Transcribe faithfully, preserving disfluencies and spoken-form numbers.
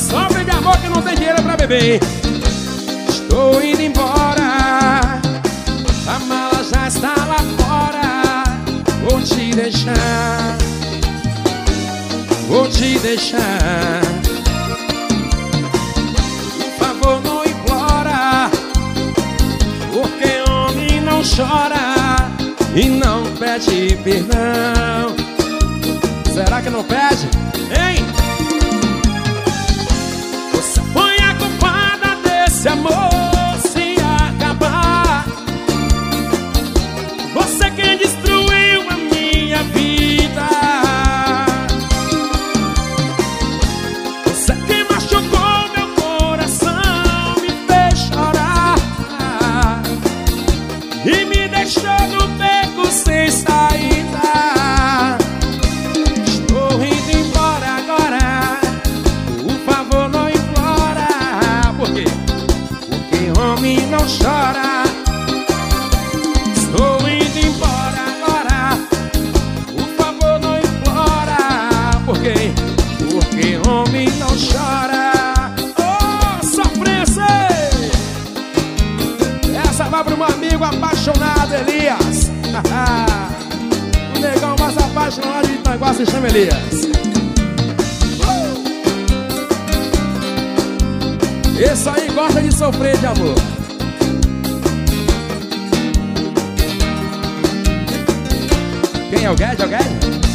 sofre de amor que não tem dinheiro pra beber. Estou indo embora, a mala já está lá fora. Vou te deixar, vou te deixar. Por favor, não implora, porque homem não chora e não pede perdão. Será que não pede? Hein? Você foi a culpada desse amor se acabar. Você quem destruiu a minha vida. Você quem machucou meu coração, me fez chorar e me deixou no beco sem saída. Estou indo embora agora, por favor não implora. Por quê? Porque homem não chora. Estou indo embora agora, por favor não implora. Por quê? Porque homem não chora. Oh, sofrência! Essa vai pro meu amigo apaixonado Elias. O negão mais apaixonado de Itanguá se chama Elias. uh! Esse aí gosta de sofrer de amor. Quem é o Guedes? É o Guedes?